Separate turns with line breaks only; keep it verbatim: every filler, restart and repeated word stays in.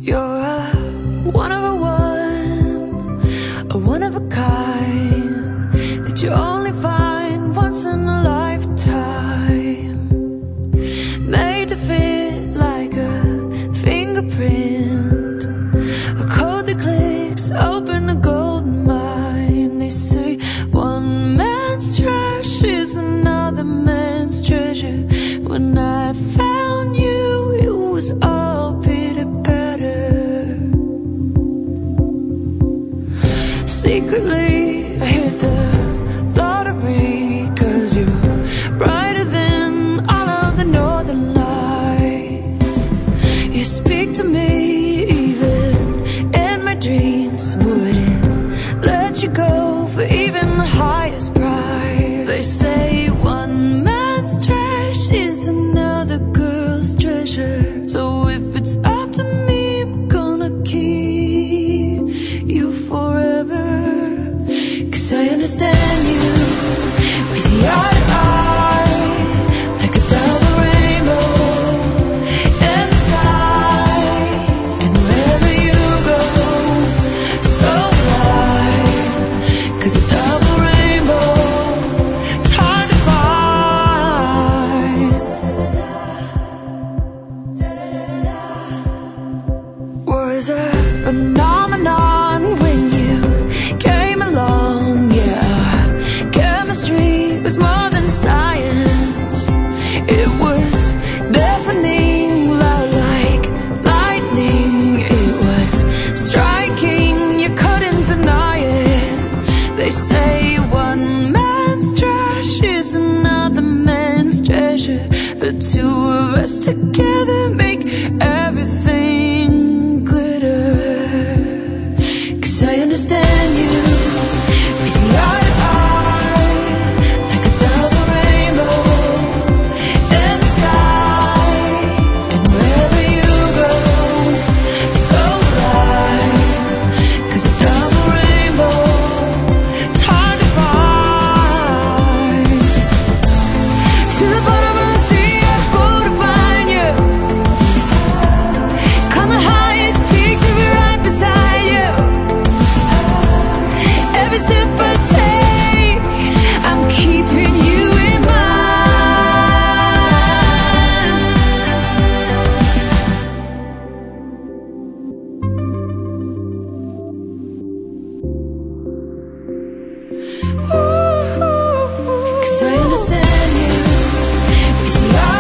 You're a one of a one, a one of a kind that you only find once in a lifetime, made to fit like a fingerprint, a code that clicks open a golden mine. They say one man's trash is another man's treasure. When I found you, it was all bitter better. Secretly, I hit the lottery, 'cause you're brighter than all of the northern lights. You speak to me even in my dreams, wouldn't let you go for even the highest price. They say one man's trash is another girl's treasure. So if it's up to me, I'm gonna keep you forever. 'Cause I understand you, we see eye to eye, like a double rainbow in the sky. And wherever you go, so bright, 'cause a double rainbow, it's hard to find. Was a phenomenon when you came along, yeah. Chemistry was more than science. It was deafening, loud like lightning. It was striking, you couldn't deny it. They say one man's trash is another man's treasure. The two of us together make everything glitter. 'Cause I understand you, we see eye to eye, like a double rainbow in the sky. And wherever you go, so bright, 'cause a double rainbow, it's hard to find. To the bottom of the sea I go to find you. Climb the highest peak to be right beside you. Every step I take, I'm keeping you in mind. Ooh, 'cause I understand you, we see eye